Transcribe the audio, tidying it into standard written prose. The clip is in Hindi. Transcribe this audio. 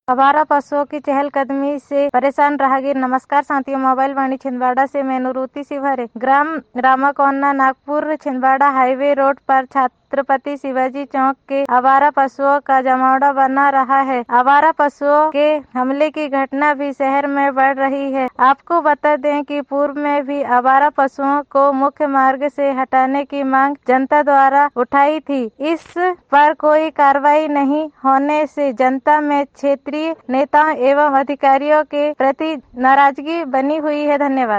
आवारा पशुओं की चहलकदमी से परेशान राहगीर। नमस्कार साथियों, मोबाइल वाणी छिंदवाड़ा से मैं नुरुति शिवहरे। ग्राम रामाकोना नागपुर छिंदवाड़ा हाईवे रोड पर छत्रपति शिवाजी चौक के आवारा पशुओं का जमावड़ा बना रहा है। आवारा पशुओं के हमले की घटना भी शहर में बढ़ रही है। आपको बता दें कि पूर्व में भी आवारा पशुओं को मुख्य मार्ग से हटाने की मांग जनता द्वारा उठाई थी। इस पर कोई कार्रवाई नहीं होने से जनता में क्षेत्रीय नेताओं एवं अधिकारियों के प्रति नाराजगी बनी हुई है। धन्यवाद।